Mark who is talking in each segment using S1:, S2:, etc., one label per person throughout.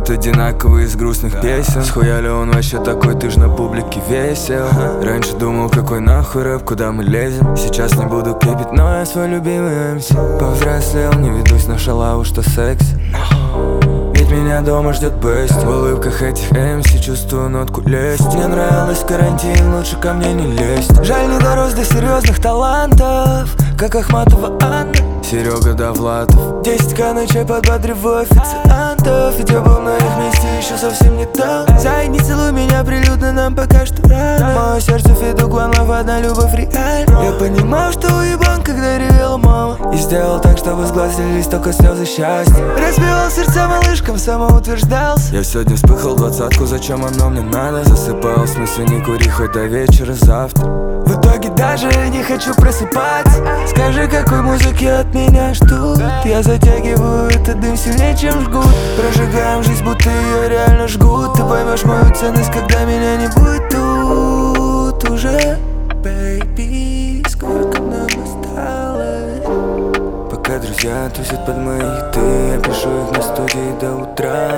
S1: Хит одинаковый из грустных песен. Схуяли он вообще такой, ты ж на публике весел. Раньше думал, какой нахуй рэп, куда мы лезем. Сейчас не буду кипить, но я свой любимый МС. Повзрослел, не ведусь на шалаву, что секс. Ведь меня дома ждет бест. В улыбках этих МС чувствую нотку лесть. Мне нравилось карантин, лучше ко мне не лезть. Жаль, не дорос до серьезных талантов, как Ахматова Анна, Серега Довлатов. 10к на чай подбадриваю официантов. Ведь я был на их месте еще совсем не так. Зай, не целуй меня прилюдно, нам пока что рано. Мое сердце Федук Ванлов, одна любовь реальна. Я понимал, что уебан, когда ревела мама, и сделал так, чтобы с глаз лились только слезы счастья. Разбивал сердца малышкам, самоутверждался. Я сегодня вспыхал 20-ку, зачем оно мне надо? Засыпал, в смысле не кури хоть до вечера завтра. В итоге даже не хочу просыпаться. Скажи, какой музыки от меня ждут? Я затягиваю этот дым сильнее, чем жгут. Прожигаем жизнь, будто ее реально жгут. Ты поймешь мою ценность, когда меня не будет тут уже. Baby, сколько нам осталось? Пока друзья тусят под мои хиты, я пишу их на студии до утра.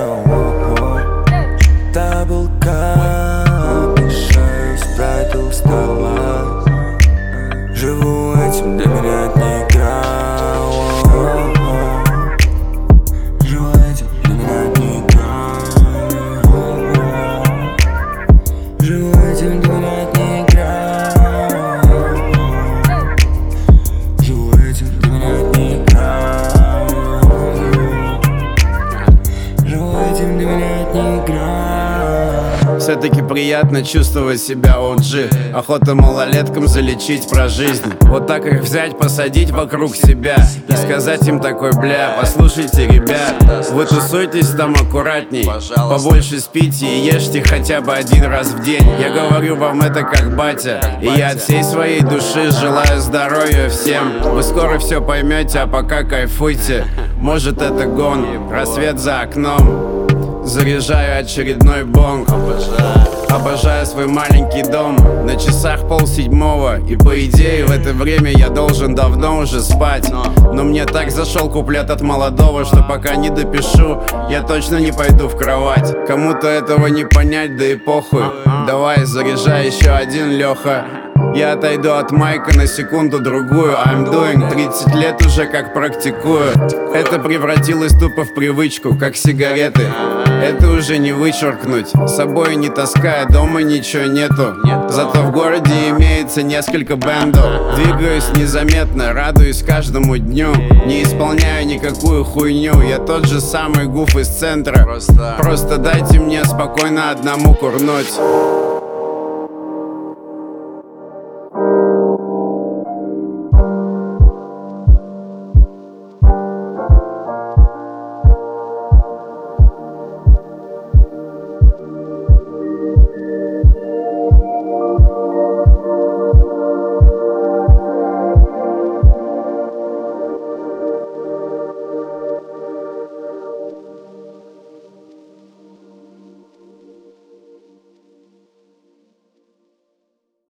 S1: Даблкап, мешаю спрайту у стола. Живу этим, для меня это не игра. Живу этим, для меня это не игра. Живу этим, для меня это не игра. Живу этим, для меня это не игра. Живу этим, для меня это не игра.
S2: Все-таки приятно чувствовать себя OG. Охота малолеткам залечить про жизнь. Вот так их взять, посадить вокруг себя и сказать им такой: бля, послушайте, ребят, вы тусуйтесь там аккуратней, побольше спите и ешьте хотя бы один раз в день. Я говорю вам это как батя, и я от всей своей души желаю здоровья всем. Вы скоро все поймете, а пока кайфуйте. Может, это гон, рассвет за окном. Заряжаю очередной бонг. Обожаю свой маленький дом. На часах 6:30, и по идее в это время я должен давно уже спать. Но мне так зашел куплет от Молодого, что пока не допишу, я точно не пойду в кровать. Кому-то этого не понять, да и похуй. Давай, заряжай еще один, Леха. Я отойду от майка на секунду-другую. I'm doing 30 лет уже как практикую. Это превратилось тупо в привычку, как сигареты. Это уже не вычеркнуть. С собой не таская, дома ничего нету. Зато в городе имеется несколько бэндов. Двигаюсь незаметно, радуюсь каждому дню. Не исполняю никакую хуйню. Я тот же самый гуф из центра. Просто дайте мне спокойно одному курнуть.